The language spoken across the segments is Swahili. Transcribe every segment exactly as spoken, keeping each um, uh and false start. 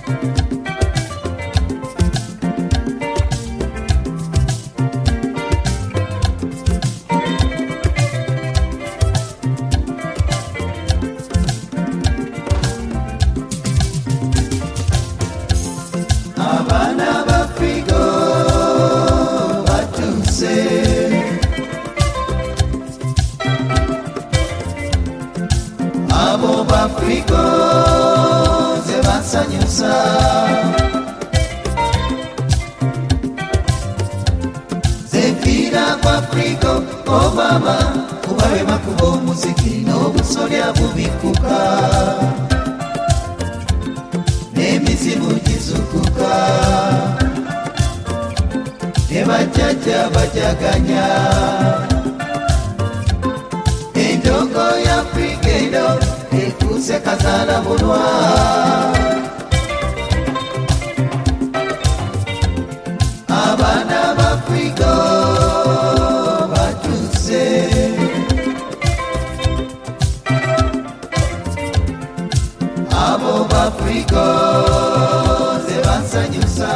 Afriko zebasanyusa Zefira kwa Afriko Obama kubawe makubo muziki n'obusolya bubikuka n'emizimu gizukuka nebajjajja bajaganya endongo ya Afrika eno ekuse kazala bunwa abana b'Afrika batuse abo b'Afrika zebasanyusa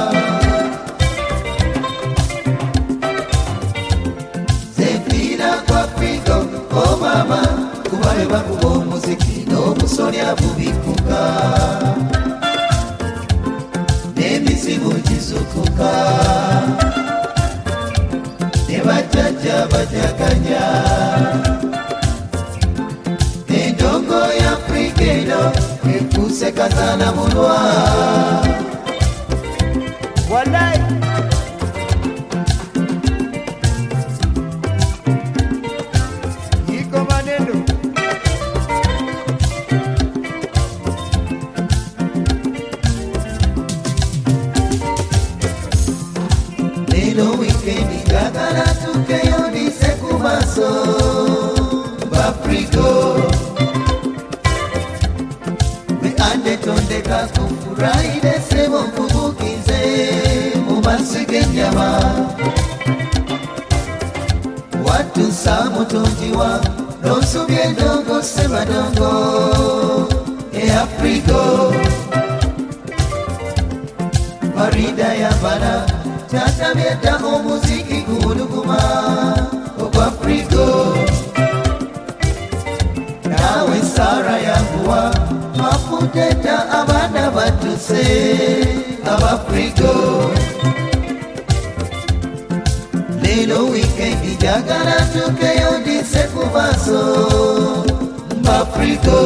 zefira kwa Afrika Obama kubawe bakuba omuziki n'obusolya bubikuka n'emizimu gizukuka nebajjajja bajaganya endongo ya Afrika eno ekuse kazana mulwa Wallahi iko maneno lelo wikendi njagala tukeyonise ku maaso b'Afrika be ande tondeka kufurahire sebo nkubukize mu masi g'ennyama watu samutungiwa n'onsubye endongo sebadongo e Afrika Farida ya bana Tatameta omuziki guluguma ogwa Afrika nawe Sara yanguwa mafuteta abana batuse ab'Afrika lelo wikendi njagala tukeyondise ku maaso b'Afrika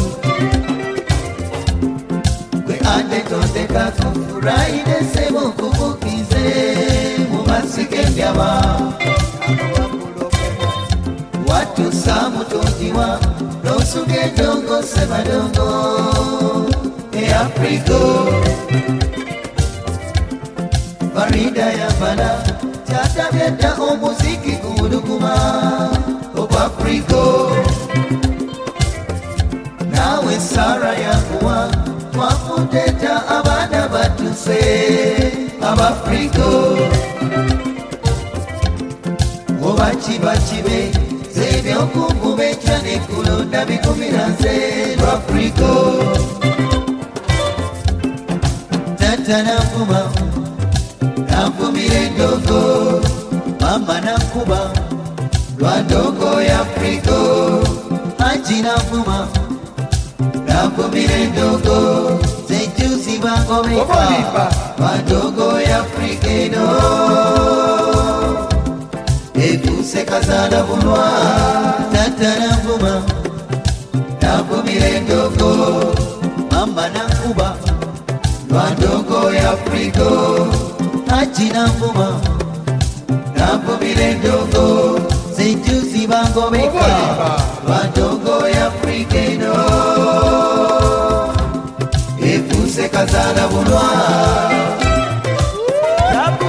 gwe ande tondeka kufurahire sebo nkubukize mu masi g'ennyama watu samutungiwa n'osubye endongo sebadongo e Afrika Farida yambala kyatabyedda omuziki guluguma ogwa Afrika nawe Sara yanguwa twafuteta abana batuse ab'Afrika oba kiba kibe z'ebyokunguba ekya n'ekkulonda bikumira nze lw'Afrika tata nanvuma nanvumira endongo mama nankuba lwa ndongo ya Afrika anti nanvuma nanvumira endongo zenjusi bangomeka bandongo ya Afrika eno ekuse kazala bunwa tata nanvuma nanvumira endongo mama nankuba lwa ndongo ya Afrika anti nanvuma nanvumira endongo zenjusi bangomeka bandongo ya Afrika eno ekuse kazala bunwa Rabu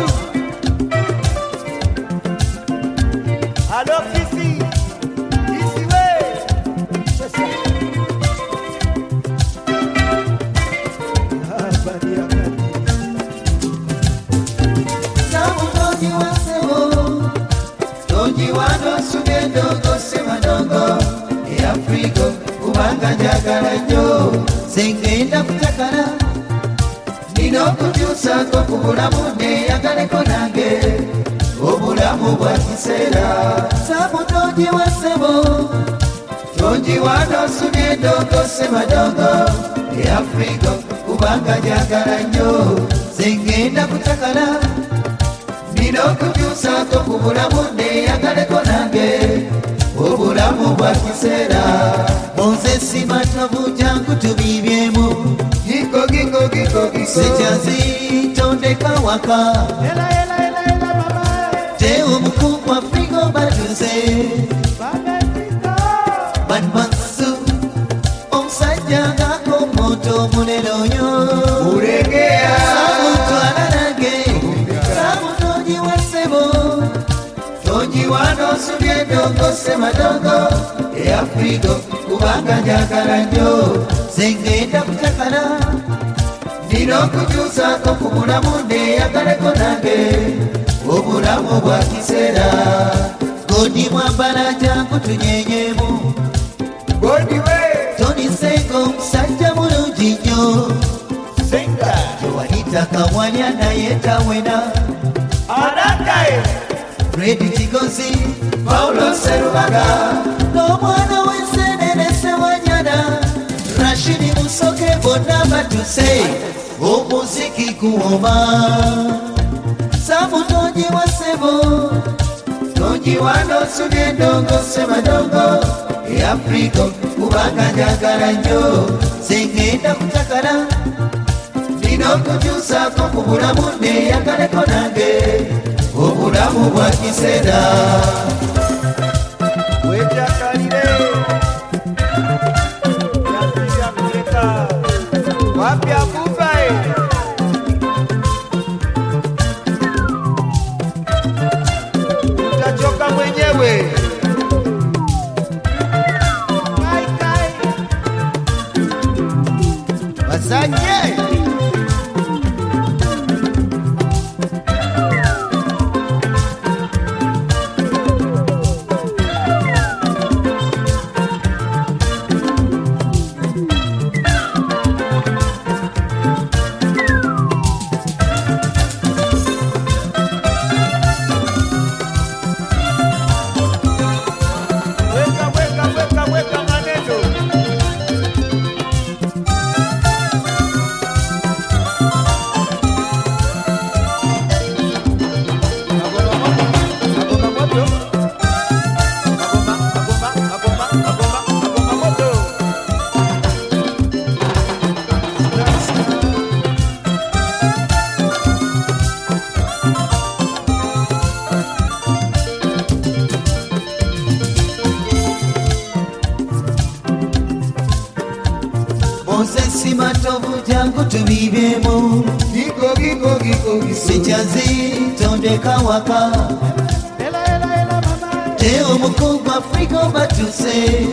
Alors ici ici ouais c'est ça Ah badi akati samutongiwa sebo tongiwa n'osubye endongo sebadongo e Afrika kubanga njagala nnyo sengenda kutakala kukyusako ku bulamu neyagaleko nange obulamu bwa kiseera sabu togiwa ssebo togiwa nosubye endongo ssemadongo eafrigo kubanga gyagala nnyo zengenda kutakala nina okukyusako ku bulamu neyagaleko nange obulamu bwa kiseera Bonze simatovu jangu tubibyemu Giko giko giko giko Sejazi tondeka waka Ela ela ela ela mama Teo mkubwa frigo batuze Baba Afrika Banbansu Omsajja ngako moto muneroyo Uregea Sabu twalanage Sabu toji wasebo Toji wano subye dongo semadongo E afrigo kubanga njagala nnyo zengenda kutakala nina okukyusako ku bulamu neyagaleko nange obulamu bwa kiseera godi mwambala jangu tunyenyemu Godiwe Tony Sengo musajja mulungi nnyo Senga tewalita kawalya naye tawena Arakae Fredi Kigozi Paulo Serubaga n'omwana w'ensenene Sewanyana Rashidi Musoke bonna batuse omuziki guwoma Sabu togiwa ssebo togiwa n'osubye endongo ssemadongo eafrigo kubanga njagala nnyo zengenda kutakala nina okukyusako ku bulamu neyagaleko nange obulamu bwa kiseera Wejakalile Yasiri Afrika Wapi Abubae Utachoka mwenyewe Kai kai Wasanye Weka weka weka weka maneno Agoma moto Agoma agoma agoma agoma agoma moto Bonze simatovu jangu tubibyemu Giko giko giko giko Sijazi tondeka waka Ela ela ela mama Teo mukubwa frigo batuse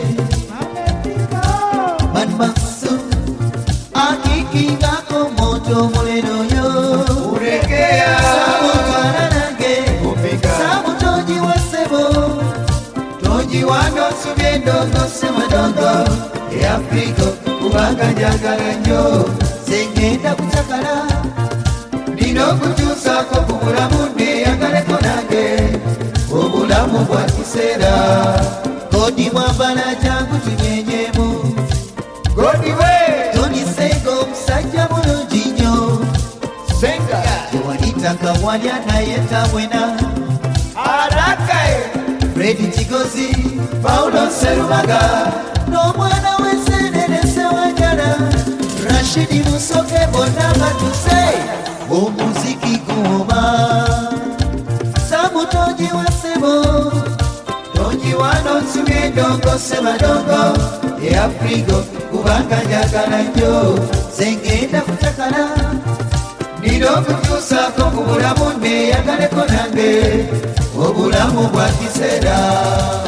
Banbansu Akiki ngako moto muleroyo Uregea Sabu twalanage Kupika Sabu togiwa ssebo togiwa n'osubye endongo ssemadongo eafrigo kubanga njagala nnyo zengenda kutakala nina okukyusako ku bulamu neyagaleko nange obulamu bwa kiseera kodi mwambala jangu tunyenyemu Godiwe Tony Sengo musajja mulungi nnyo Senga tewalita kawalya naye tawena Arakae Fredi Kigozi Paulo Serubaga n'omwana w'ensenene Sewanyana Rashidi Musoke bonna batuse omuziki guwoma Sabu togiwa ssebo togiwa n'osubye endongo ssemadongo eafrigo kubanga njagala nnyo zengenda kutakala nina okukyusako ku bulamu neyagaleko nange obulamu bwa kiseera